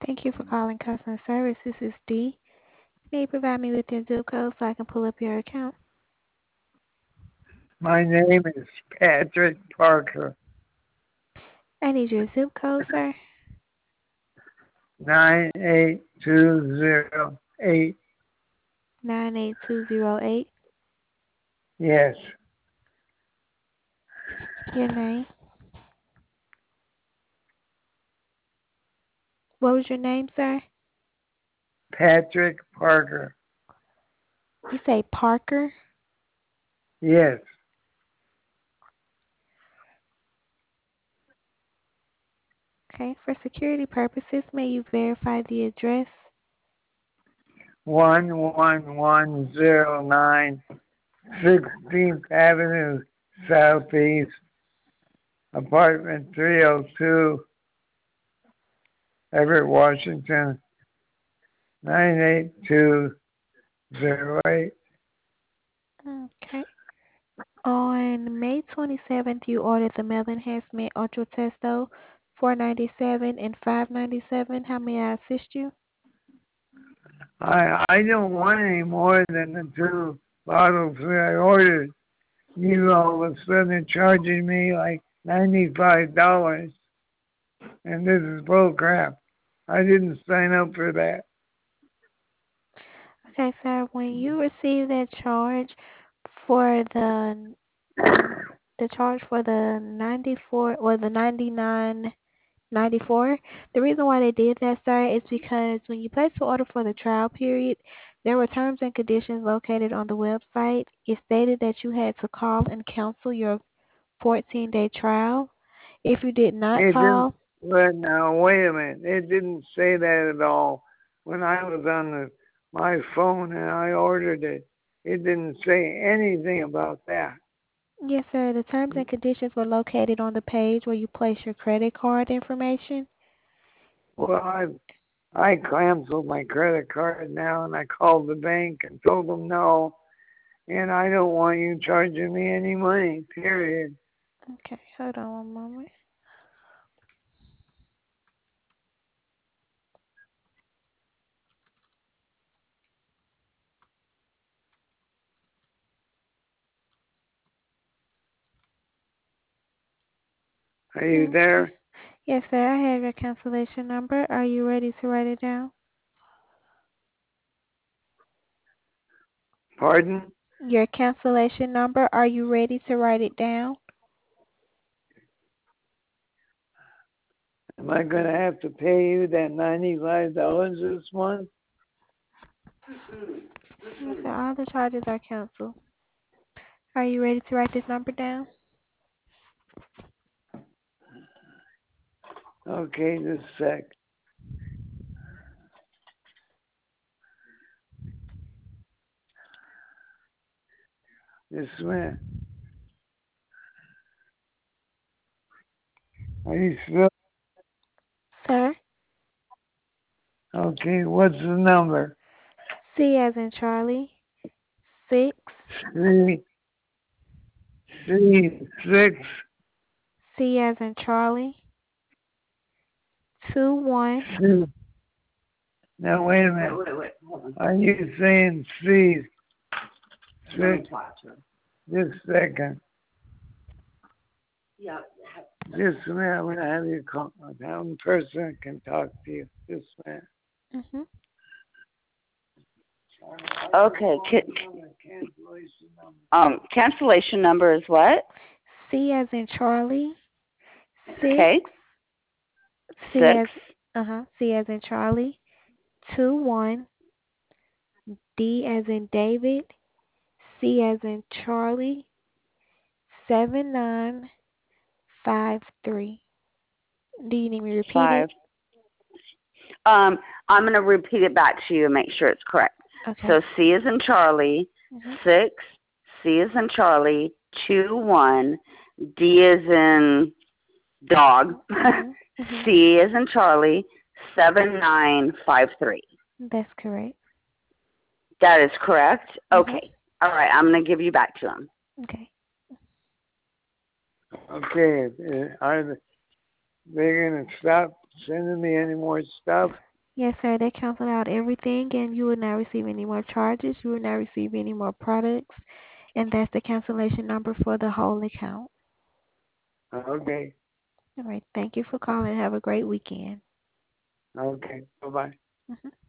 Thank you for calling customer service. This is Dee. May you provide me with your zip code so I can pull up your account? My name is Patrick Parker, I need your zip code, sir. 98208. 98208. Yes, Your name. What was your name, sir? Patrick Parker. You say Parker. Yes, Okay. For security purposes, may you verify the address? 11109 16th Avenue Southeast, apartment 302, Everett, Washington, 98208. Okay. On May 27th, you ordered the Mel Enhancement Ultra Testo, $497 and $597. How may I assist you? I don't want any more than the two bottles that I ordered. You all of a sudden charging me like $95, and this is bull crap. I didn't sign up for that. Okay, sir. When you receive that charge for the charge for the 94 or the 99.94, the reason why they did that, sir, is because when you placed the order for the trial period, there were terms and conditions located on the website. It stated that you had to call and cancel your 14-day trial. If you did not It didn't. call, But now wait a minute. It didn't say that at all. When I was on my phone and I ordered it, it didn't say anything about that. yes, sir, the terms and conditions were located on the page where you place your credit card information. Well, I canceled my credit card now, and I called the bank and told them no, and I don't want you charging me any money. Period. Okay, hold on one moment. Are you Okay. there? Yes, sir, I have your cancellation number. Are you ready to write it down? Pardon? Your cancellation number, are you ready to write it down? Am I going to have to pay you that $95 this month? Yes, sir, all the charges are canceled. Are you ready to write this number down? Okay, just a sec. Just a minute. Are you still? Sir, Okay, what's the number? C as in Charlie, 6, C, C6. C as in Charlie, 2, 1. C. Now, wait a minute. Are you saying C6? Just a second. Just a minute. I'm going to have you call. One person can talk to you. Just a minute. Mm-hmm. Okay. Cancellation number is what? C as in Charlie, 6, Okay. C Six. as, C as in Charlie, 2, 1, D as in David, C as in Charlie, 7953. Do you need me to repeat it? Five. I'm going to repeat it back to you and make sure it's correct. Okay. So C is in Charlie, Mm-hmm. 6. C is in Charlie, 2, 1. D is in dog. Mm-hmm. Mm-hmm. C is in Charlie, 7953. That's correct. That is correct? Mm-hmm. Okay. All right. I'm going to give you back to him. Okay. Okay. Are they going to stop sending me any more stuff? Yes, sir. They canceled out everything, and you will not receive any more charges. You will not receive any more products, and that's the cancellation number for the whole account. Okay. All right. Thank you for calling. Have a great weekend. Okay. Bye-bye. Mhm.